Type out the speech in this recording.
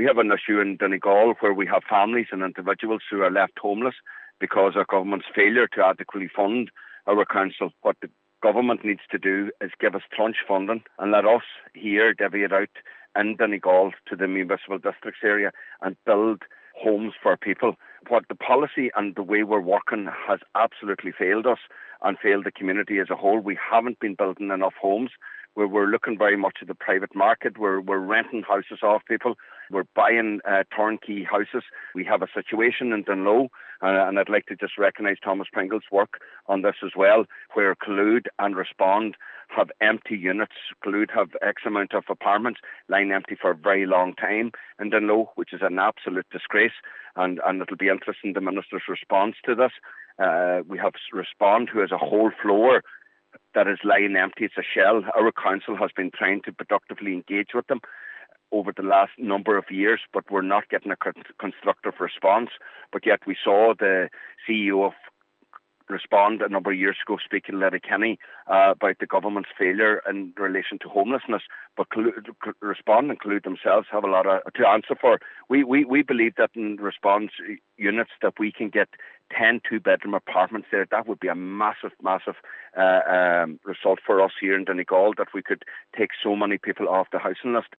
have an issue in Donegal where we have families and individuals who are left homeless because of government's failure to adequately fund our council. What the government needs to do is give us tranche funding and let us here divvy it out in Donegal to the municipal districts area and build homes for people. What the policy and the way we're working has absolutely failed us and failed the community as a whole. We haven't been building enough homes. We're looking very much at the private market. We're renting houses off people. We're buying turnkey houses. We have a situation in Dunloe, and I'd like to just recognise Thomas Pringle's work on this as well, where Collude and Respond have empty units. Collude have X amount of apartments lying empty for a very long time in Dunloe, which is an absolute disgrace, and it'll be interesting the Minister's response to this. We have Respond, who has a whole floor that is lying empty. It's a shell. Our council has been trying to productively engage with them over the last number of years, but we're not getting a constructive response. But yet we saw the CEO of Respond a number of years ago speaking to Letterkenny about the government's failure in relation to homelessness. But Respond and Collude themselves have a lot to answer for. We believe that in Respond's units that we can get 10 two-bedroom apartments there. That would be a massive result for us here in Donegal, that we could take so many people off the housing list.